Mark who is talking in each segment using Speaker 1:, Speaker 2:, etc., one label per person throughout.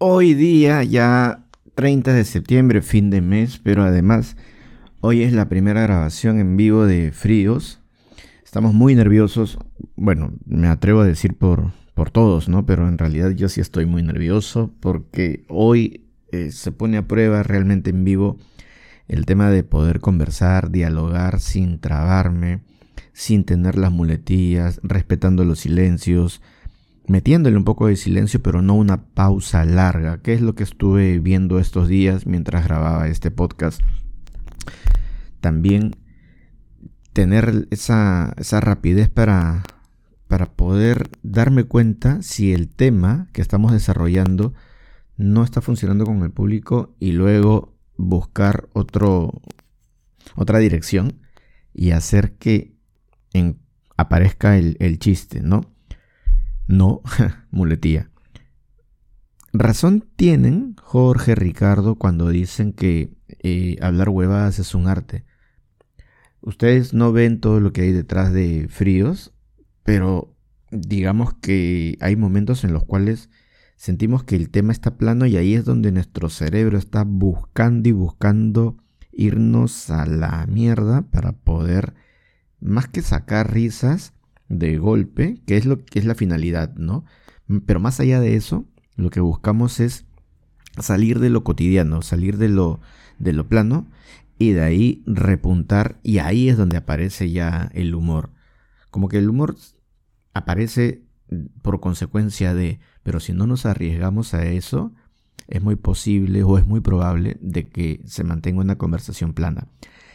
Speaker 1: Hoy día, ya 30 de septiembre, fin de mes, pero además hoy es la primera grabación en vivo de Fríos. Estamos muy nerviosos, bueno, me atrevo a decir por todos, ¿no? Pero en realidad yo sí estoy muy nervioso porque hoy se pone a prueba realmente en vivo el tema de poder conversar, dialogar sin trabarme, sin tener las muletillas, respetando los silencios, metiéndole un poco de silencio, pero no una pausa larga, que es lo que estuve viendo estos días mientras grababa este podcast. También tener esa rapidez para poder darme cuenta si el tema que estamos desarrollando no está funcionando con el público y luego buscar otra dirección y hacer que aparezca el chiste, ¿no? No, muletilla. Razón tienen Jorge, Ricardo, cuando dicen que hablar huevadas es un arte. Ustedes no ven todo lo que hay detrás de Fríos, pero digamos que hay momentos en los cuales sentimos que el tema está plano y ahí es donde nuestro cerebro está buscando y buscando irnos a la mierda para poder, más que sacar risas de golpe, que es lo que es la finalidad, ¿no? Pero más allá de eso, lo que buscamos es salir de lo cotidiano, salir de lo plano y de ahí repuntar, y ahí es donde aparece ya el humor. Como que el humor aparece por consecuencia de, pero si no nos arriesgamos a eso, es muy posible o es muy probable de que se mantenga una conversación plana.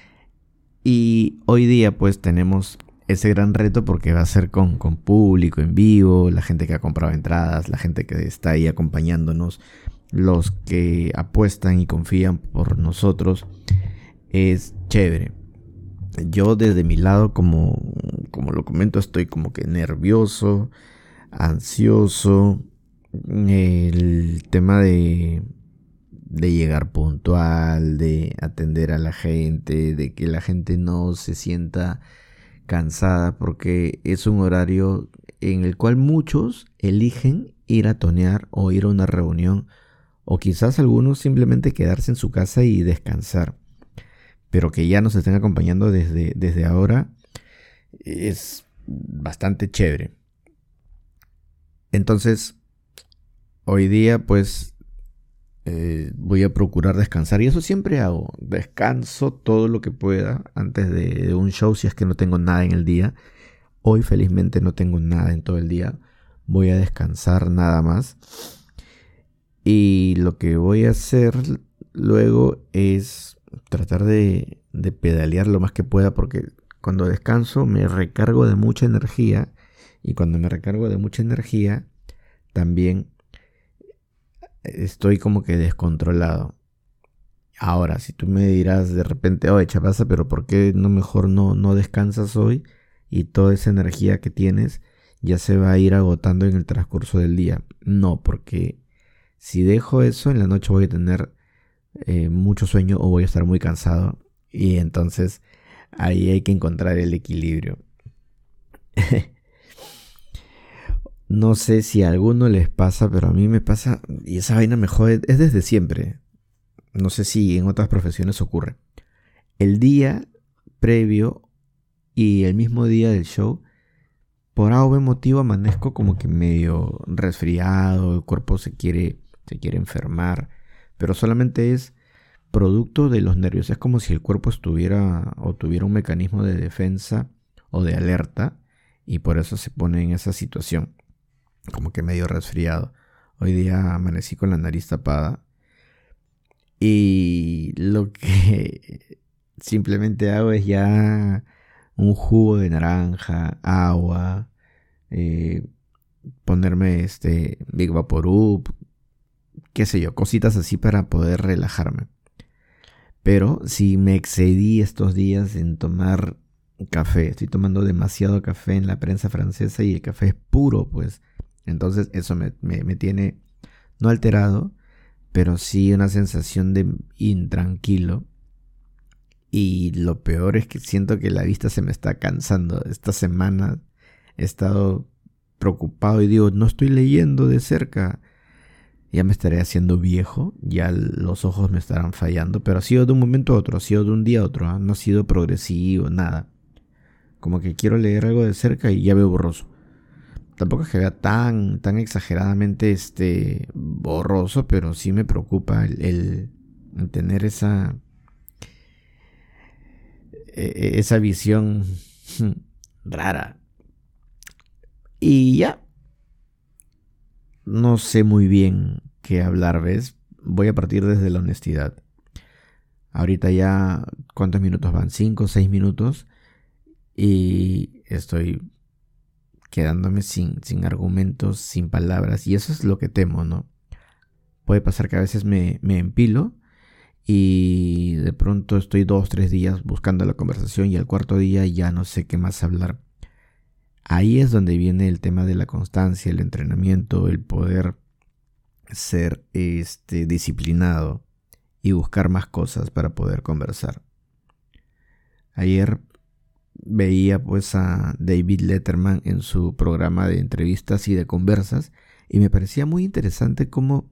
Speaker 1: Y hoy día pues tenemos ese gran reto porque va a ser con público en vivo, la gente que ha comprado entradas, la gente que está ahí acompañándonos, los que apuestan y confían por nosotros. Es chévere. Yo desde mi lado, como lo comento, estoy como que nervioso, ansioso. El tema de llegar puntual, de atender a la gente, de que la gente no se sienta cansada, porque es un horario en el cual muchos eligen ir a tonear o ir a una reunión, o quizás algunos simplemente quedarse en su casa y descansar. Pero que ya nos estén acompañando desde ahora es bastante chévere. Entonces, hoy día pues voy a procurar descansar, y eso siempre hago. Descanso todo lo que pueda antes de un show si es que no tengo nada en el día. Hoy felizmente no tengo nada en todo el día. Voy a descansar nada más. Y lo que voy a hacer luego es tratar de pedalear lo más que pueda, porque cuando descanso me recargo de mucha energía, y cuando me recargo de mucha energía también estoy como que descontrolado. Ahora, si tú me dirás de repente, oye Chapaza, pero ¿por qué mejor no descansas hoy? Y toda esa energía que tienes ya se va a ir agotando en el transcurso del día. No, porque si dejo eso, en la noche voy a tener mucho sueño o voy a estar muy cansado. Y entonces ahí hay que encontrar el equilibrio. No sé si a alguno les pasa, pero a mí me pasa, y esa vaina me jode, es desde siempre. No sé si en otras profesiones ocurre. El día previo y el mismo día del show, por algún motivo amanezco como que medio resfriado, el cuerpo se quiere enfermar, pero solamente es producto de los nervios. Es como si el cuerpo estuviera o tuviera un mecanismo de defensa o de alerta, y por eso se pone en esa situación, como que medio resfriado. Hoy día amanecí con la nariz tapada, y lo que simplemente hago es ya un jugo de naranja, agua, ponerme Big Vaporub, qué sé yo, cositas así para poder relajarme. Pero si me excedí estos días en tomar café, estoy tomando demasiado café en la prensa francesa, y el café es puro, pues. Entonces eso me tiene no alterado, pero sí una sensación de intranquilo. Y lo peor es que siento que la vista se me está cansando. Esta semana he estado preocupado y digo, no estoy leyendo de cerca. Ya me estaré haciendo viejo, ya los ojos me estarán fallando, pero ha sido de un momento a otro, ha sido de un día a otro, ¿eh? No ha sido progresivo, nada. Como que quiero leer algo de cerca y ya veo borroso. Tampoco es que vea tan exageradamente borroso, pero sí me preocupa el tener esa visión rara. Y ya, no sé muy bien qué hablar, ¿ves? Voy a partir desde la honestidad. Ahorita ya, ¿cuántos minutos van? 5 o 6 minutos. Y estoy quedándome sin argumentos, sin palabras. Y eso es lo que temo, ¿no? Puede pasar que a veces me empilo y de pronto estoy 2, 3 días buscando la conversación y al cuarto día ya no sé qué más hablar. Ahí es donde viene el tema de la constancia, el entrenamiento, el poder ser disciplinado y buscar más cosas para poder conversar. Ayer veía pues a David Letterman en su programa de entrevistas y de conversas y me parecía muy interesante cómo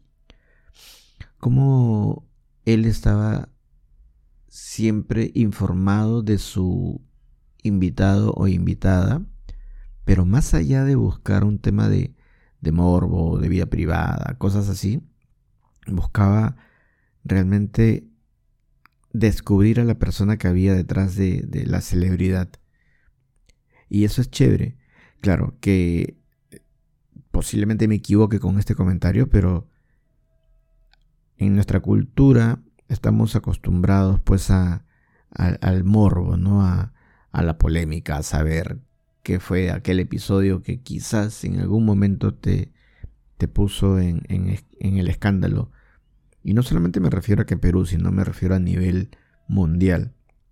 Speaker 1: él estaba siempre informado de su invitado o invitada, pero más allá de buscar un tema de morbo, de vida privada, cosas así, buscaba realmente descubrir a la persona que había detrás de la celebridad. Y eso es chévere. Claro que posiblemente me equivoque con este comentario, pero en nuestra cultura estamos acostumbrados pues al morbo, ¿no? A la polémica, a saber qué fue aquel episodio que quizás en algún momento te puso en el escándalo. Y no solamente me refiero a que Perú, sino me refiero a nivel mundial.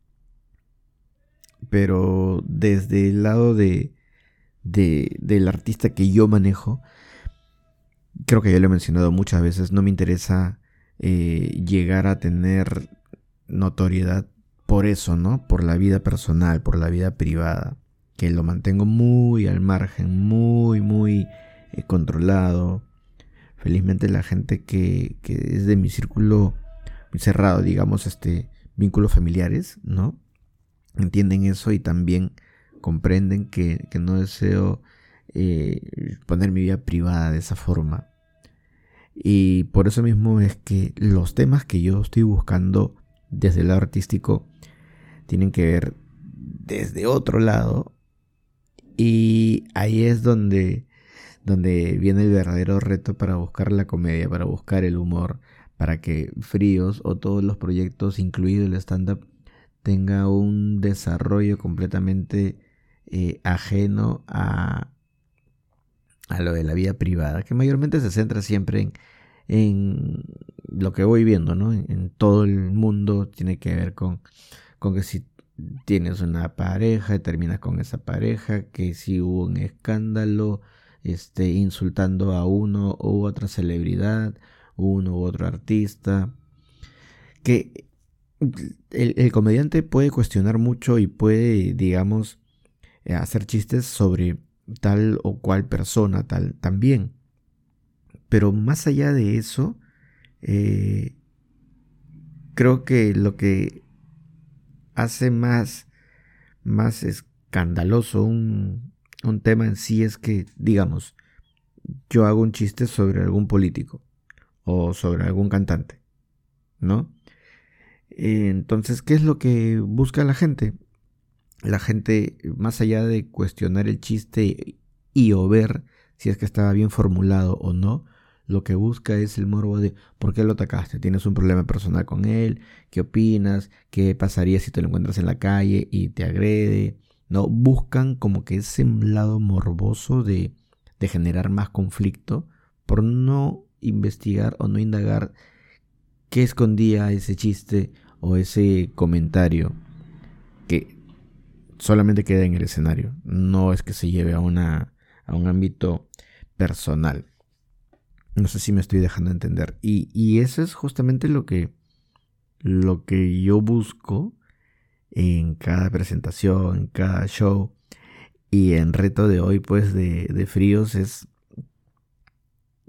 Speaker 1: Pero desde el lado del artista que yo manejo, creo que ya lo he mencionado muchas veces, no me interesa llegar a tener notoriedad por eso, ¿no? Por la vida personal, por la vida privada, que lo mantengo muy al margen, muy controlado. Felizmente la gente que es de mi círculo muy cerrado, digamos, vínculos familiares, ¿no? Entienden eso y también comprenden que no deseo poner mi vida privada de esa forma. Y por eso mismo es que los temas que yo estoy buscando desde el lado artístico tienen que ver desde otro lado. Y ahí es donde viene el verdadero reto para buscar la comedia, para buscar el humor, para que Fríos o todos los proyectos, incluido el stand-up, tenga un desarrollo completamente ajeno a lo de la vida privada, que mayormente se centra siempre en lo que voy viendo, ¿no? En todo el mundo tiene que ver con que si tienes una pareja y terminas con esa pareja, que si hubo un escándalo, insultando a uno u otra celebridad, uno u otro artista, que el comediante puede cuestionar mucho y puede, digamos, hacer chistes sobre tal o cual persona, tal también. Pero más allá de eso, creo que lo que hace más escandaloso un tema en sí es que, digamos, yo hago un chiste sobre algún político o sobre algún cantante, ¿no? Entonces, ¿qué es lo que busca la gente? La gente, más allá de cuestionar el chiste y o ver si es que estaba bien formulado o no, lo que busca es el morbo de ¿por qué lo atacaste? ¿Tienes un problema personal con él? ¿Qué opinas? ¿Qué pasaría si te lo encuentras en la calle y te agrede? No, buscan como que ese lado morboso de generar más conflicto por no investigar o no indagar qué escondía ese chiste o ese comentario que solamente queda en el escenario, no es que se lleve a un ámbito personal. No sé si me estoy dejando entender. Y eso es justamente lo que yo busco en cada presentación, en cada show. Y en reto de hoy, pues, de Fríos es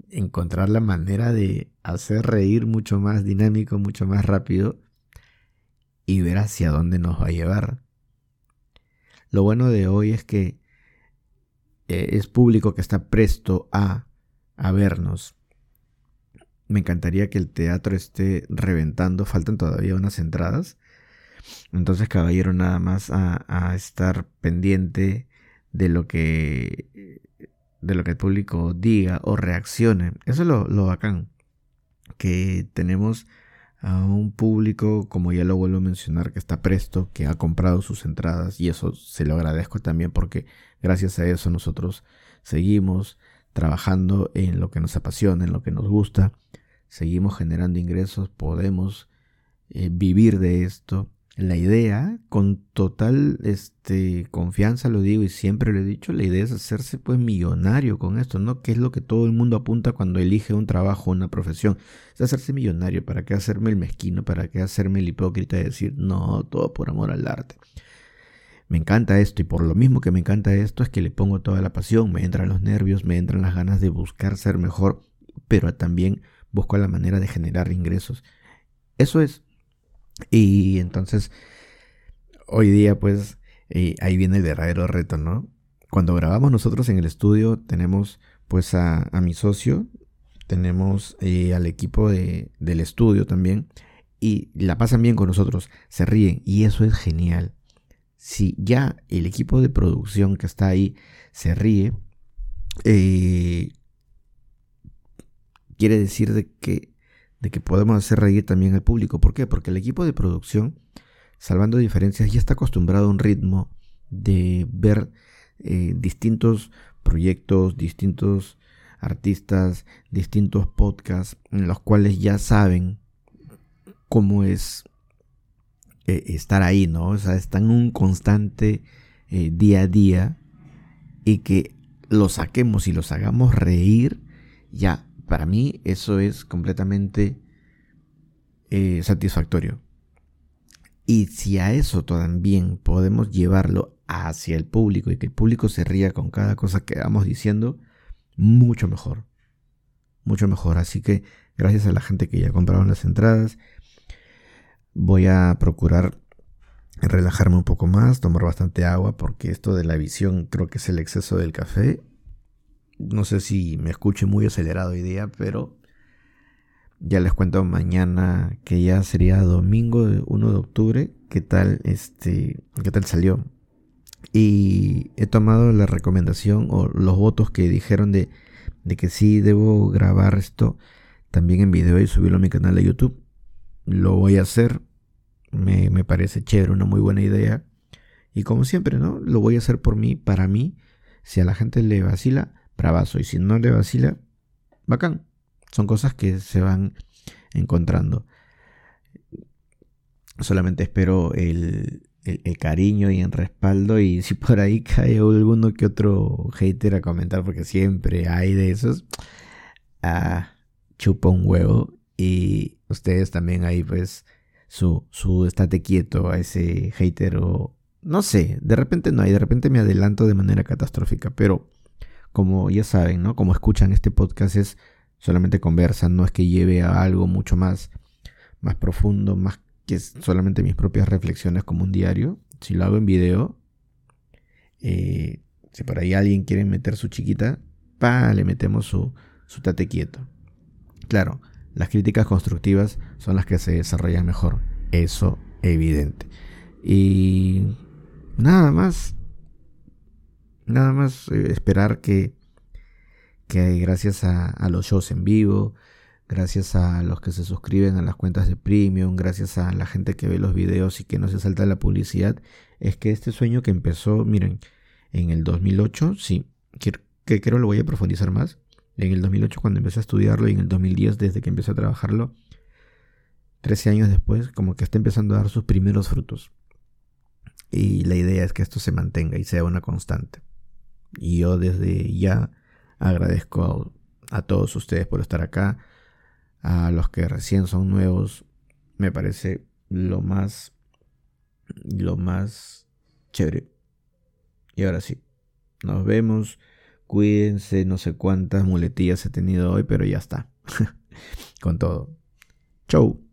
Speaker 1: encontrar la manera de hacer reír mucho más dinámico, mucho más rápido y ver hacia dónde nos va a llevar. Lo bueno de hoy es que es público que está presto a vernos. Me encantaría que el teatro esté reventando, faltan todavía unas entradas. Entonces, caballero, nada más a estar pendiente de lo que el público diga o reaccione. Eso es lo bacán, que tenemos a un público, como ya lo vuelvo a mencionar, que está presto, que ha comprado sus entradas, y eso se lo agradezco también porque gracias a eso nosotros seguimos trabajando en lo que nos apasiona, en lo que nos gusta, seguimos generando ingresos, podemos vivir de esto. La idea, con total confianza lo digo y siempre lo he dicho, la idea es hacerse pues millonario con esto, ¿no? Que es lo que todo el mundo apunta cuando elige un trabajo, una profesión. Es hacerse millonario. ¿Para qué hacerme el mezquino? ¿Para qué hacerme el hipócrita y decir, no, todo por amor al arte? Me encanta esto, y por lo mismo que me encanta esto es que le pongo toda la pasión, me entran los nervios, me entran las ganas de buscar ser mejor, pero también busco la manera de generar ingresos. Eso es. Y entonces, hoy día, pues, ahí viene el verdadero reto, ¿no? Cuando grabamos nosotros en el estudio, tenemos pues a mi socio, tenemos al equipo del estudio también, y la pasan bien con nosotros, se ríen, y eso es genial. Si ya el equipo de producción que está ahí se ríe, quiere decir de que podemos hacer reír también al público. ¿Por qué? Porque el equipo de producción, salvando diferencias, ya está acostumbrado a un ritmo de ver distintos proyectos, distintos artistas, distintos podcasts, en los cuales ya saben cómo es estar ahí, ¿no? O sea, están en un constante día a día, y que los saquemos y los hagamos reír, ya, para mí eso es completamente satisfactorio. Y si a eso también podemos llevarlo hacia el público y que el público se ría con cada cosa que vamos diciendo, mucho mejor. Mucho mejor. Así que gracias a la gente que ya compraron las entradas, voy a procurar relajarme un poco más, tomar bastante agua, porque esto de la visión creo que es el exceso del café. No sé si me escuche muy acelerado hoy día, pero ya les cuento mañana, que ya sería domingo 1 de octubre, qué tal salió. Y he tomado la recomendación o los votos que dijeron de que sí debo grabar esto también en video y subirlo a mi canal de YouTube. Lo voy a hacer. Me parece chévere, una muy buena idea. Y como siempre, ¿no? Lo voy a hacer por mí, para mí. Si a la gente le vacila, bravazo. Y si no le vacila, bacán. Son cosas que se van encontrando. Solamente espero el cariño y el respaldo. Y si por ahí cae alguno que otro hater a comentar, porque siempre hay de esos, chupa un huevo. Y ustedes también ahí pues su estate quieto a ese hater, o no sé, de repente no hay, de repente me adelanto de manera catastrófica, pero como ya saben, ¿no? Como escuchan este podcast, es solamente conversan, no es que lleve a algo mucho más profundo, más que solamente mis propias reflexiones como un diario. Si lo hago en video, si por ahí alguien quiere meter su chiquita, le metemos su tate quieto. Claro, las críticas constructivas son las que se desarrollan mejor, eso evidente. Y nada más esperar que gracias a los shows en vivo, gracias a los que se suscriben a las cuentas de Premium, gracias a la gente que ve los videos y que no se salta la publicidad, es que este sueño que empezó, miren, en el 2008, sí, que creo lo voy a profundizar más. En el 2008 cuando empecé a estudiarlo, y en el 2010 desde que empecé a trabajarlo, 13 años después, como que está empezando a dar sus primeros frutos. Y la idea es que esto se mantenga y sea una constante. Y yo desde ya agradezco a todos ustedes por estar acá. A los que recién son nuevos, me parece lo más chévere. Y ahora sí, nos vemos. Cuídense, no sé cuántas muletillas he tenido hoy, pero ya está. Con todo. Chau.